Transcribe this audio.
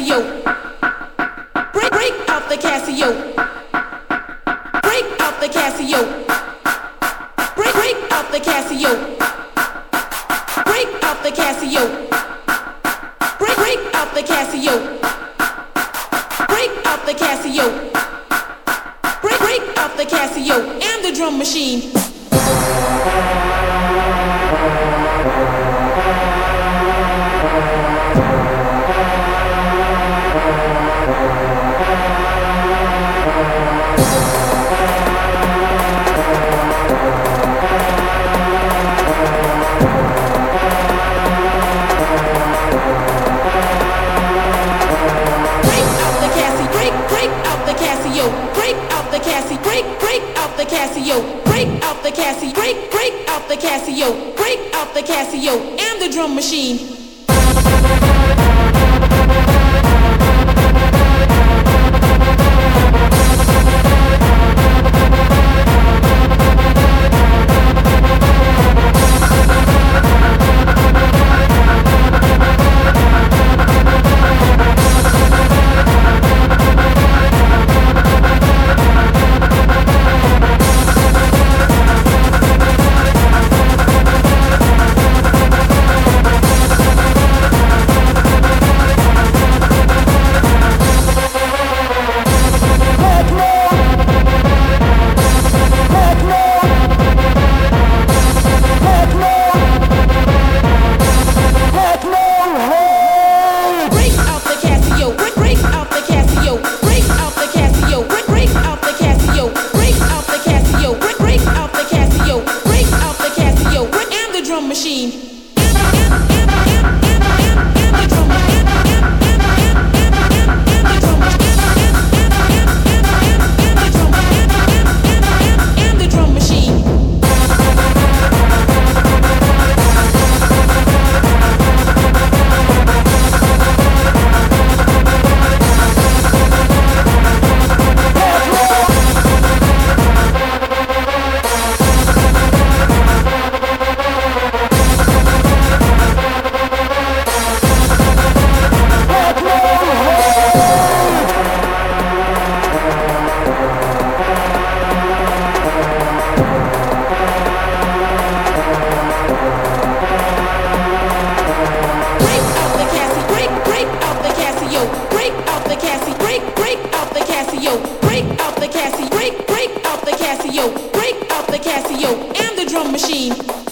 Casio. Break out the Casio. Break out the Casio. Break out the Casio. Break out the Casio. Break out the Casio. Break out the Casio. Break out the Casio and the drum machine. Casio, break out the Casio, break out the Casio, break out the Casio and the drum machine. Break out the Casio and the drum machine.